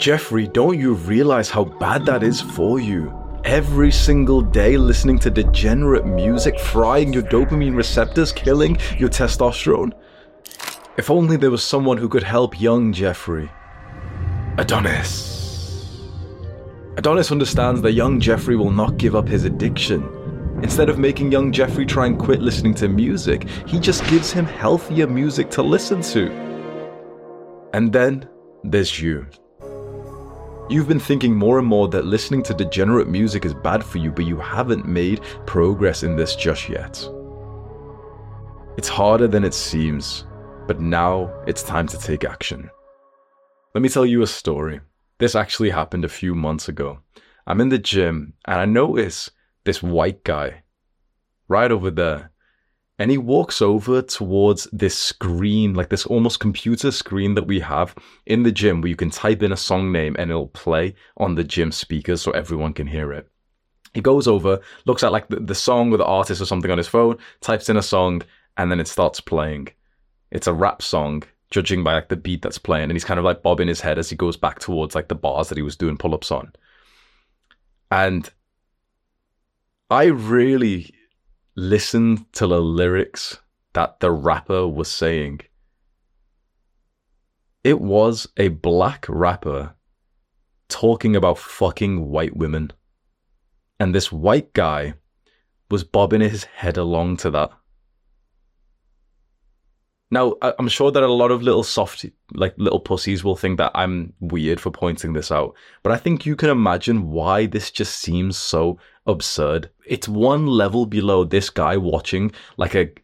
Jeffrey, don't you realize how bad that is for you? Every single day listening to degenerate music, frying your dopamine receptors, killing your testosterone. If only there was someone who could help young Jeffrey. Adonis. Adonis understands that young Jeffrey will not give up his addiction. Instead of making young Jeffrey try and quit listening to music, he just gives him healthier music to listen to. And then there's you. You've been thinking more and more that listening to degenerate music is bad for you, but you haven't made progress in this just yet. It's harder than it seems, but now it's time to take action. Let me tell you a story. This actually happened a few months ago. I'm in the gym and I notice this white guy right over there. And he walks over towards this screen, like this almost computer screen that we have in the gym where you can type in a song name and it'll play on the gym speakers so everyone can hear it. He goes over, looks at like the song or the artist or something on his phone, types in a song, and then it starts playing. It's a rap song, judging by like the beat that's playing, and he's kind of like bobbing his head as he goes back towards like the bars that he was doing pull-ups on. And I really listen to the lyrics that the rapper was saying. It was a black rapper talking about fucking white women. And this white guy was bobbing his head along to that. Now, I'm sure that a lot of little little pussies will think that I'm weird for pointing this out, but I think you can imagine why this just seems so absurd. It's one level below this guy watching like a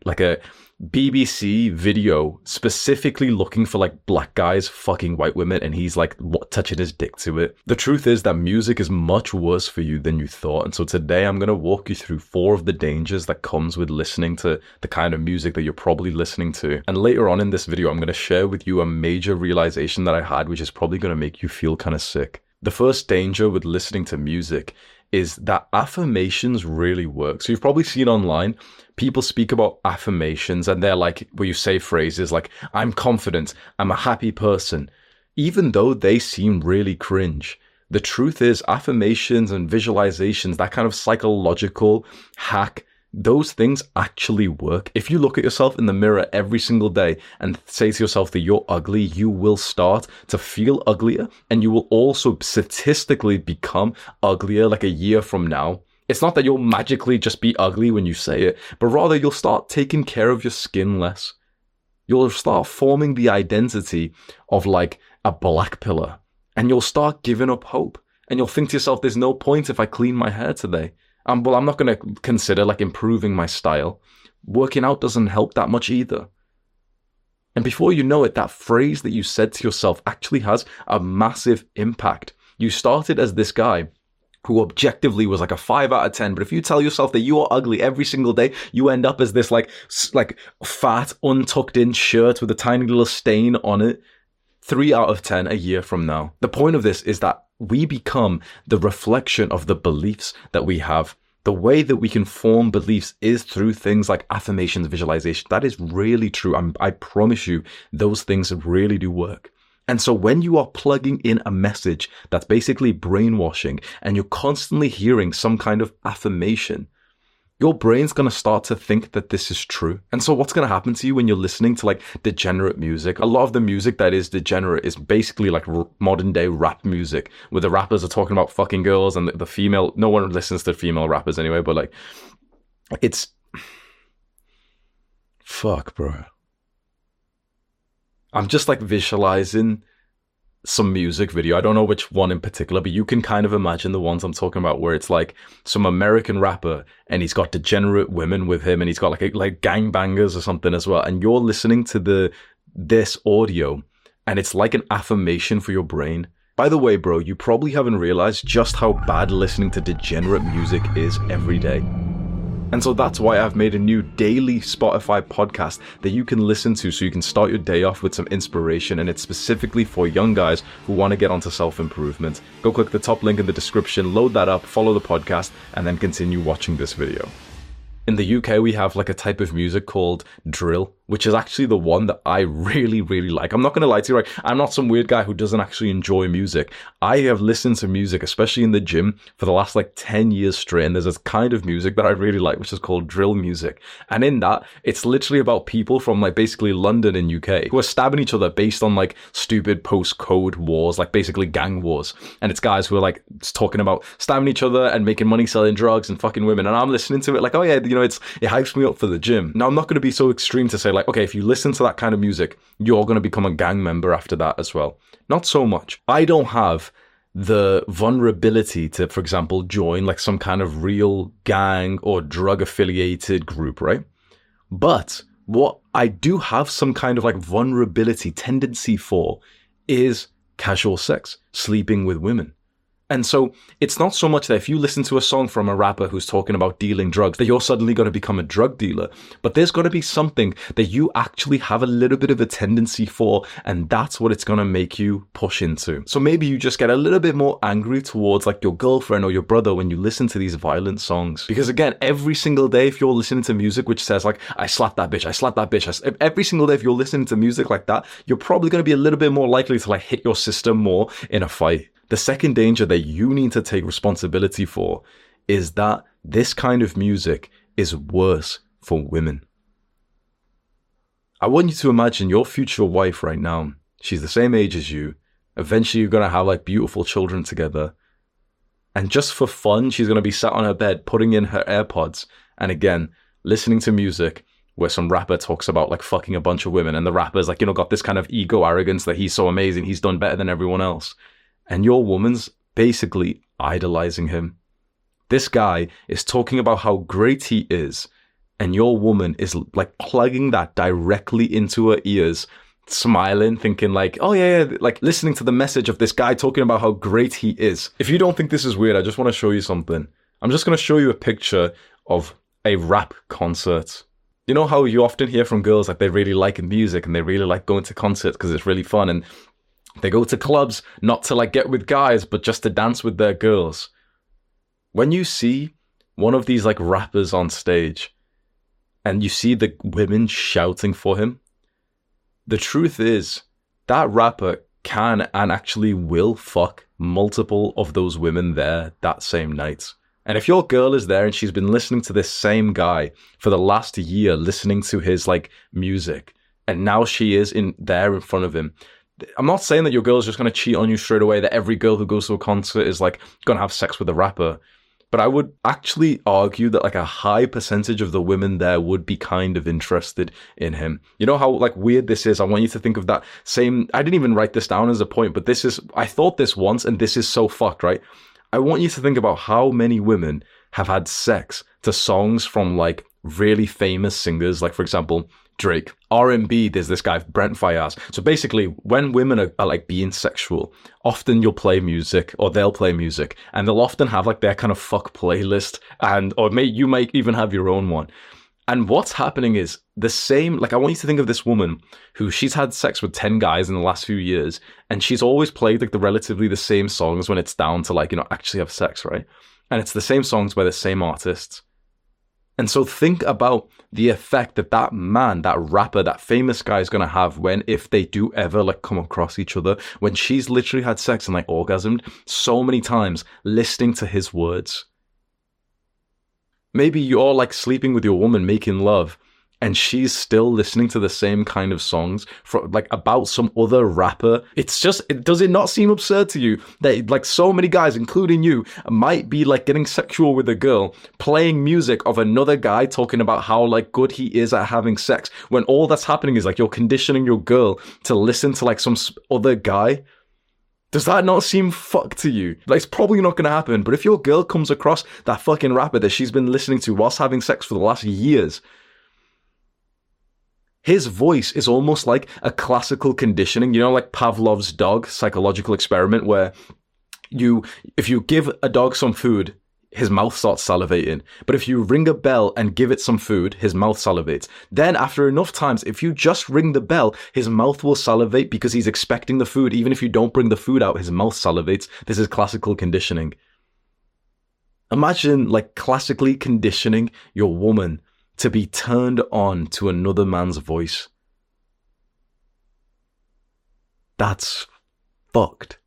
BBC video specifically looking for like black guys fucking white women, and he's like touching his dick to it. The truth is that music is much worse for you than you thought, and so today I'm going to walk you through 4 of the dangers that comes with listening to the kind of music that you're probably listening to. And later on in this video I'm going to share with you a major realization that I had, which is probably going to make you feel kind of sick. The first danger with listening to music is that affirmations really work. So you've probably seen online, people speak about affirmations and they're like, where you say phrases like, I'm confident, I'm a happy person, even though they seem really cringe. The truth is affirmations and visualizations, that kind of psychological hack, those things actually work. If you look at yourself in the mirror every single day and say to yourself that you're ugly, you will start to feel uglier, and you will also statistically become uglier like a year from now. It's not that you'll magically just be ugly when you say it, but rather you'll start taking care of your skin less. You'll start forming the identity of like a black pillar, and you'll start giving up hope, and you'll think to yourself, there's no point if I clean my hair today. Well, I'm not going to consider like improving my style. Working out doesn't help that much either. And before you know it, that phrase that you said to yourself actually has a massive impact. You started as this guy who objectively was like a 5 out of 10. But if you tell yourself that you are ugly every single day, you end up as this like fat, untucked in shirt with a tiny little stain on it. 3 out of 10 a year from now. The point of this is that we become the reflection of the beliefs that we have. The way that we can form beliefs is through things like affirmations, visualization. That is really true. I promise you, those things really do work. And so when you are plugging in a message that's basically brainwashing and you're constantly hearing some kind of affirmation, your brain's going to start to think that this is true. And so what's going to happen to you when you're listening to like degenerate music? A lot of the music that is degenerate is basically like modern day rap music, where the rappers are talking about fucking girls and the female, no one listens to female rappers anyway, but like it's fuck, bro. I'm just like visualizing some music video. I don't know which one in particular, but you can kind of imagine the ones I'm talking about, where it's like some American rapper and he's got degenerate women with him and he's got like gangbangers or something as well. And you're listening to this audio and it's like an affirmation for your brain. By the way, bro, you probably haven't realized just how bad listening to degenerate music is every day. And so that's why I've made a new daily Spotify podcast that you can listen to so you can start your day off with some inspiration, and it's specifically for young guys who want to get onto self-improvement. Go click the top link in the description, load that up, follow the podcast, and then continue watching this video. In the UK, we have like a type of music called drill, which is actually the one that I really, really like. I'm not going to lie to you, right? I'm not some weird guy who doesn't actually enjoy music. I have listened to music, especially in the gym, for the last like 10 years straight. And there's this kind of music that I really like, which is called drill music. And in that, it's literally about people from like basically London and UK who are stabbing each other based on like stupid post-code wars, like basically gang wars. And it's guys who are like talking about stabbing each other and making money selling drugs and fucking women. And I'm listening to it like, oh yeah, you know, it hypes me up for the gym. Now, I'm not going to be so extreme to say like, okay, if you listen to that kind of music, you're going to become a gang member after that as well. Not so much. I don't have the vulnerability to, for example, join like some kind of real gang or drug affiliated group, right? But what I do have some kind of like vulnerability tendency for is casual sex, sleeping with women. And so it's not so much that if you listen to a song from a rapper who's talking about dealing drugs, that you're suddenly going to become a drug dealer. But there's got to be something that you actually have a little bit of a tendency for, and that's what it's going to make you push into. So maybe you just get a little bit more angry towards like your girlfriend or your brother when you listen to these violent songs. Because again, every single day, if you're listening to music which says like, I slapped that bitch, I slapped that bitch, every single day if you're listening to music like that, you're probably going to be a little bit more likely to like hit your sister more in a fight. The second danger that you need to take responsibility for is that this kind of music is worse for women. I want you to imagine your future wife right now. She's the same age as you. Eventually you're going to have like beautiful children together. And just for fun, she's going to be sat on her bed, putting in her AirPods, and again, listening to music where some rapper talks about like fucking a bunch of women. And the rapper's like, you know, got this kind of ego arrogance that he's so amazing, he's done better than everyone else. And your woman's basically idolizing him. This guy is talking about how great he is, and your woman is like plugging that directly into her ears, smiling, thinking like, oh yeah, like listening to the message of this guy talking about how great he is. If you don't think this is weird, I just want to show you something. I'm just going to show you a picture of a rap concert. You know how you often hear from girls like they really like music and they really like going to concerts because it's really fun, and they go to clubs not to like get with guys, but just to dance with their girls. When you see one of these like rappers on stage and you see the women shouting for him, the truth is that rapper can and actually will fuck multiple of those women there that same night. And if your girl is there and she's been listening to this same guy for the last year, listening to his like music, and now she is there in front of him, I'm not saying that your girl's just going to cheat on you straight away, that every girl who goes to a concert is like going to have sex with a rapper. But I would actually argue that like a high percentage of the women there would be kind of interested in him. You know how like weird this is? I want you to think of that same, I didn't even write this down as a point, but I thought this once and this is so fucked, right? I want you to think about how many women have had sex to songs from like really famous singers, like for example, Drake. R&B, there's this guy, Brent Faiyaz. So basically, when women are like being sexual, often you'll play music or they'll play music and they'll often have like their kind of fuck playlist you might even have your own one. And what's happening is the same, like I want you to think of this woman who she's had sex with 10 guys in the last few years and she's always played like relatively the same songs when it's down to like, you know, actually have sex, right? And it's the same songs by the same artists. And so think about the effect that man, that rapper, that famous guy is going to have if they do ever like come across each other, when she's literally had sex and like orgasmed so many times listening to his words. Maybe you're like sleeping with your woman, making love, and she's still listening to the same kind of songs about some other rapper. Does it not seem absurd to you that like so many guys, including you, might be like getting sexual with a girl, playing music of another guy talking about how like good he is at having sex, when all that's happening is like you're conditioning your girl to listen to like some other guy? Does that not seem fucked to you? Like, it's probably not going to happen, but if your girl comes across that fucking rapper that she's been listening to whilst having sex for the last years, his voice is almost like a classical conditioning, you know, like Pavlov's dog psychological experiment, where if you give a dog some food, his mouth starts salivating. But if you ring a bell and give it some food, his mouth salivates. Then after enough times, if you just ring the bell, his mouth will salivate because he's expecting the food. Even if you don't bring the food out, his mouth salivates. This is classical conditioning. Imagine like classically conditioning your woman to be turned on to another man's voice. That's fucked.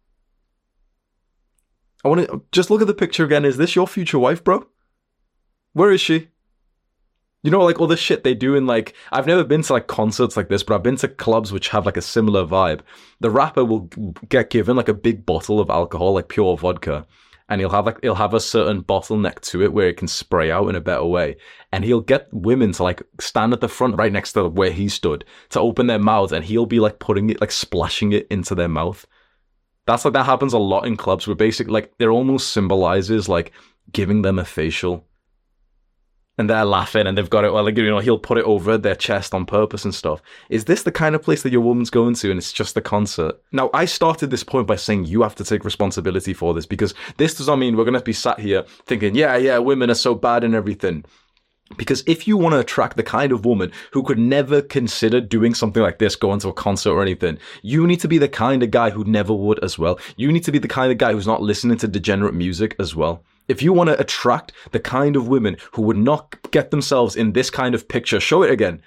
I want to just look at the picture again. Is this your future wife, bro? Where is she? You know, like all the shit they do in like, I've never been to like concerts like this, but I've been to clubs which have like a similar vibe. The rapper will get given like a big bottle of alcohol, like pure vodka, and he'll have a certain bottleneck to it where it can spray out in a better way. And he'll get women to like stand at the front right next to where he stood to open their mouths, and he'll be like putting it, like splashing it into their mouth. That happens a lot in clubs where basically like it almost symbolizes like giving them a facial. And they're laughing and they've got it, well, like, you know, he'll put it over their chest on purpose and stuff. Is this the kind of place that your woman's going to and it's just a concert? Now, I started this point by saying you have to take responsibility for this, because this does not mean we're going to be sat here thinking, yeah, women are so bad and everything. Because if you want to attract the kind of woman who could never consider doing something like this, going to a concert or anything, you need to be the kind of guy who never would as well. You need to be the kind of guy who's not listening to degenerate music as well. If you want to attract the kind of women who would not get themselves in this kind of picture, show it again,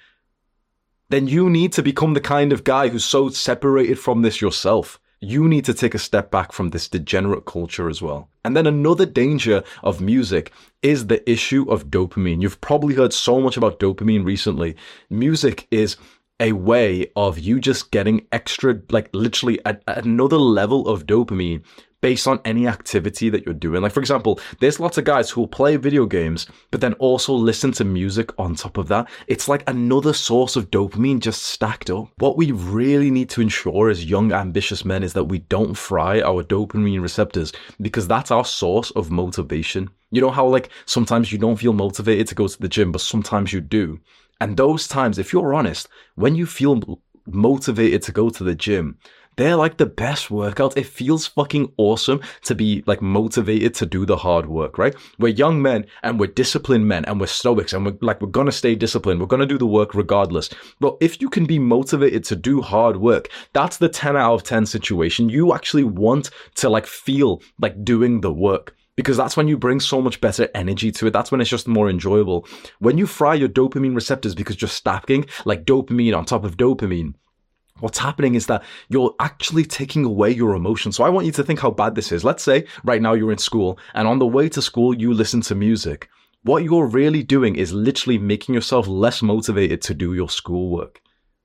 then you need to become the kind of guy who's so separated from this yourself. You need to take a step back from this degenerate culture as well. And then another danger of music is the issue of dopamine. You've probably heard so much about dopamine recently. Music is a way of you just getting extra, like literally another level of dopamine based on any activity that you're doing. Like, for example, there's lots of guys who will play video games, but then also listen to music on top of that. It's like another source of dopamine just stacked up. What we really need to ensure as young, ambitious men is that we don't fry our dopamine receptors, because that's our source of motivation. You know how like sometimes you don't feel motivated to go to the gym, but sometimes you do. And those times, if you're honest, when you feel motivated to go to the gym, they're like the best workouts. It feels fucking awesome to be like motivated to do the hard work, right? We're young men and we're disciplined men and we're stoics and we're going to stay disciplined. We're going to do the work regardless. But if you can be motivated to do hard work, that's the 10 out of 10 situation. You actually want to like feel like doing the work, because that's when you bring so much better energy to it. That's when it's just more enjoyable. When you fry your dopamine receptors because you're stacking like dopamine on top of dopamine, what's happening is that you're actually taking away your emotion. So I want you to think how bad this is. Let's say right now you're in school and on the way to school, you listen to music. What you're really doing is literally making yourself less motivated to do your schoolwork.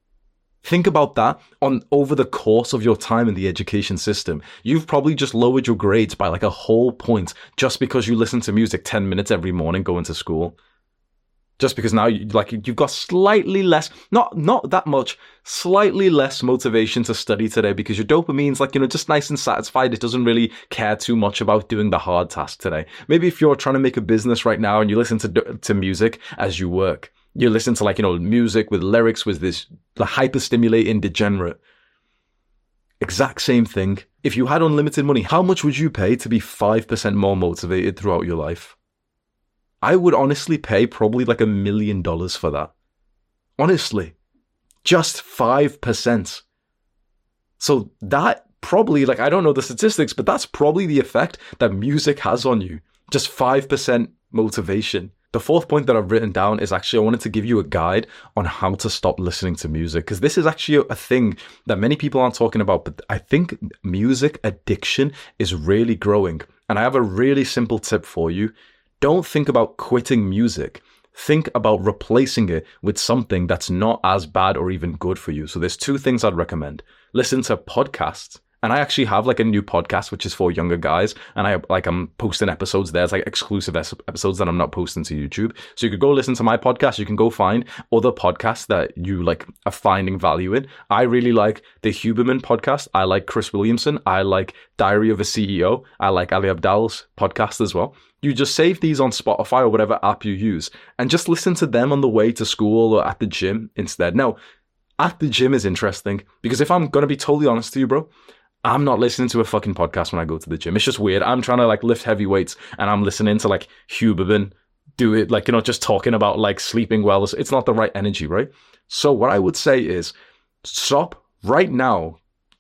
Think about that over the course of your time in the education system. You've probably just lowered your grades by like a whole point just because you listen to music 10 minutes every morning going to school. Just because now you've got slightly less, not that much, slightly less motivation to study today because your dopamine's like, you know, just nice and satisfied. It doesn't really care too much about doing the hard task today. Maybe if you're trying to make a business right now and you listen to music as you work, you listen to like, you know, music with lyrics with this hyper stimulating degenerate. Exact same thing. If you had unlimited money, how much would you pay to be 5% more motivated throughout your life? I would honestly pay probably like $1 million for that. Honestly, just 5%. So that probably, like, I don't know the statistics, but that's probably the effect that music has on you. Just 5% motivation. The fourth point that I've written down is actually I wanted to give you a guide on how to stop listening to music, because this is actually a thing that many people aren't talking about, but I think music addiction is really growing. And I have a really simple tip for you. Don't think about quitting music. Think about replacing it with something that's not as bad or even good for you. So there's two things I'd recommend. Listen to podcasts. And I actually have like a new podcast, which is for younger guys. And I'm posting episodes there. It's like exclusive episodes that I'm not posting to YouTube. So you could go listen to my podcast. You can go find other podcasts that you like are finding value in. I really like the Huberman podcast. I like Chris Williamson. I like Diary of a CEO. I like Ali Abdaal's podcast as well. You just save these on Spotify or whatever app you use and just listen to them on the way to school or at the gym instead. Now, at the gym is interesting because if I'm going to be totally honest to you, bro, I'm not listening to a fucking podcast when I go to the gym. It's just weird. I'm trying to like lift heavy weights and I'm listening to like Huberman do it, like, you know, just talking about like sleeping well. It's not the right energy, right? So what I would say is stop right now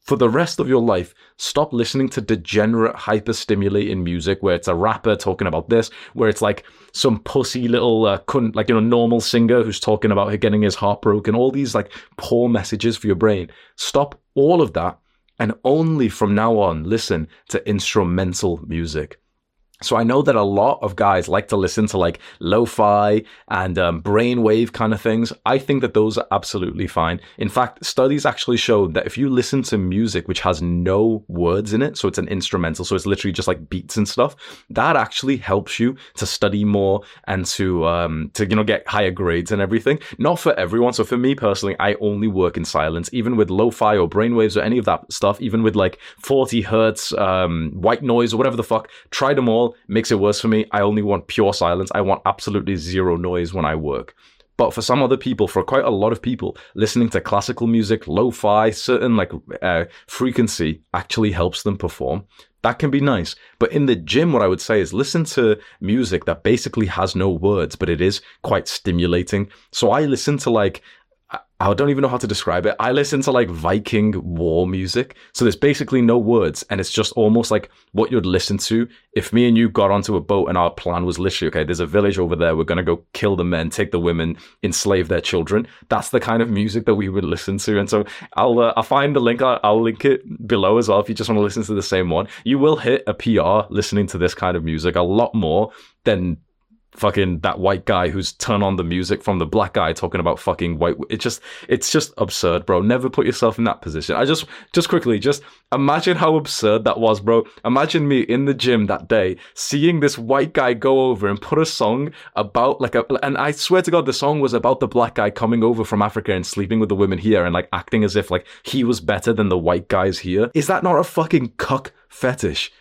For the rest of your life, stop listening to degenerate, hyper-stimulating music where it's a rapper talking about this, where it's like some pussy little cunt, like, normal singer who's talking about getting his heart broken, all these like poor messages for your brain. Stop all of that and only from now on listen to instrumental music. So I know that a lot of guys like to listen to like lo-fi and brainwave kind of things. I think that those are absolutely fine. In fact, studies actually show that if you listen to music which has no words in it, so it's an instrumental, so it's literally just like beats and stuff, that actually helps you to study more and to get higher grades and everything. Not for everyone. So for me personally, I only work in silence, even with lo-fi or brainwaves or any of that stuff, even with like 40 hertz white noise or whatever the fuck. Try them all. Makes it worse for me. I only want pure silence. I want absolutely zero noise when I work. But for some other people, for quite a lot of people, listening to classical music, lo-fi, certain like frequency actually helps them perform. That can be nice. But in the gym, what I would say is listen to music that basically has no words, but it is quite stimulating. So I listen to like, I don't even know how to describe it. I listen to like Viking war music. So there's basically no words. And it's just almost like what you'd listen to if me and you got onto a boat and our plan was literally, okay, there's a village over there. We're going to go kill the men, take the women, enslave their children. That's the kind of music that we would listen to. And so I'll find the link. I'll link it below as well if you just want to listen to the same one. You will hit a PR listening to this kind of music a lot more than fucking that white guy who's turned on the music from the black guy talking about fucking white. It's just absurd, bro. Never put yourself in that position. I just quickly, just imagine how absurd that was, bro. Imagine me in the gym that day, seeing this white guy go over and put a song about and I swear to God, the song was about the black guy coming over from Africa and sleeping with the women here and like acting as if like he was better than the white guys here. Is that not a fucking cuck fetish?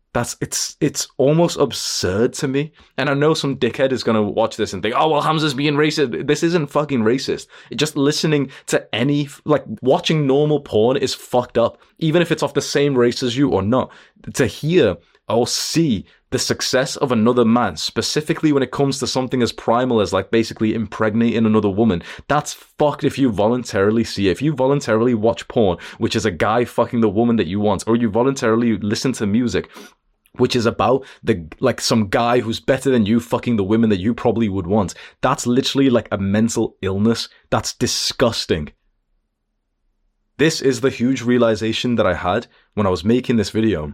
It's almost absurd to me. And I know some dickhead is going to watch this and think, oh, well, Hamza's being racist. This isn't fucking racist. Just listening to watching normal porn is fucked up, even if it's of the same race as you or not. To hear or see the success of another man, specifically when it comes to something as primal as like basically impregnating another woman, that's fucked if you voluntarily see it. If you voluntarily watch porn, which is a guy fucking the woman that you want, or you voluntarily listen to music which is about some guy who's better than you fucking the women that you probably would want. That's literally like a mental illness. That's disgusting. This is the huge realization that I had when I was making this video.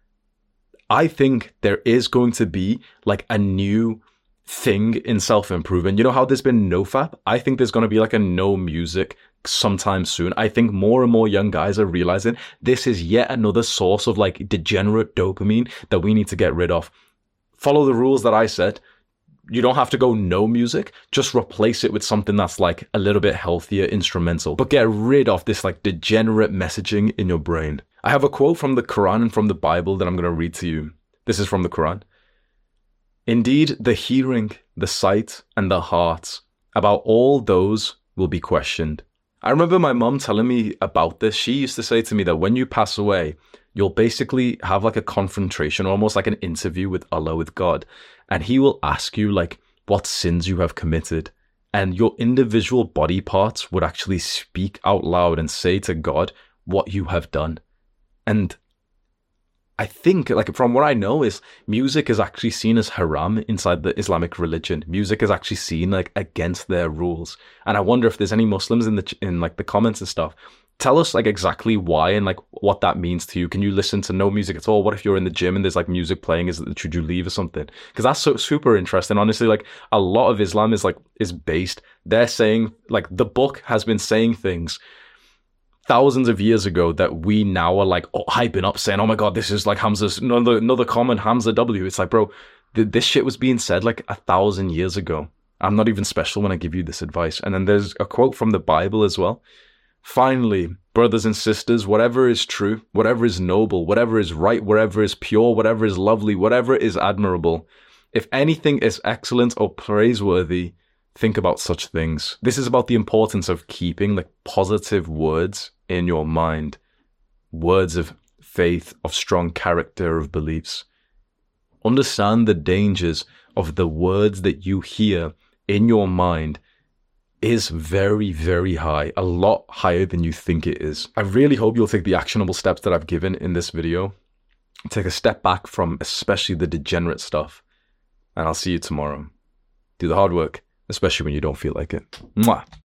I think there is going to be like a new thing in self-improvement. You know how there's been NoFap? I think there's going to be like a no music sometime soon. I think more and more young guys are realizing this is yet another source of like degenerate dopamine that we need to get rid of. Follow the rules that I said. You don't have to go no music. Just replace it with something that's like a little bit healthier, instrumental. But get rid of this like degenerate messaging in your brain. I have a quote from the Quran and from the Bible that I'm going to read to you. This is from the Quran. Indeed, the hearing, the sight, and the heart, about all those will be questioned. I remember my mom telling me about this. She used to say to me that when you pass away, you'll basically have like a confrontation, almost like an interview with Allah, with God. And he will ask you like what sins you have committed. And your individual body parts would actually speak out loud and say to God what you have done. And I think, like, from what I know, is music is actually seen as haram inside the Islamic religion. Music is actually seen like against their rules. And I wonder if there's any Muslims in the comments and stuff. Tell us like exactly why and like what that means to you. Can you listen to no music at all? What if you're in the gym and there's like music playing? Should you leave or something? Because that's so super interesting. Honestly, like a lot of Islam is based. They're saying like the book has been saying things thousands of years ago that we now are like hyping up, saying, oh my God, this is like Hamza's another common Hamza W. It's like, bro, this shit was being said like 1,000 years ago. I'm not even special when I give you this advice. And then there's a quote from the Bible as well. Finally, brothers and sisters, whatever is true, whatever is noble, whatever is right, whatever is pure, whatever is lovely, whatever is admirable, if anything is excellent or praiseworthy, think about such things. This is about the importance of keeping like positive words in your mind, words of faith, of strong character, of beliefs. Understand the dangers of the words that you hear in your mind is very, very high, a lot higher than you think it is. I really hope you'll take the actionable steps that I've given in this video, take a step back from especially the degenerate stuff, and I'll see you tomorrow. Do the hard work, especially when you don't feel like it. Mwah.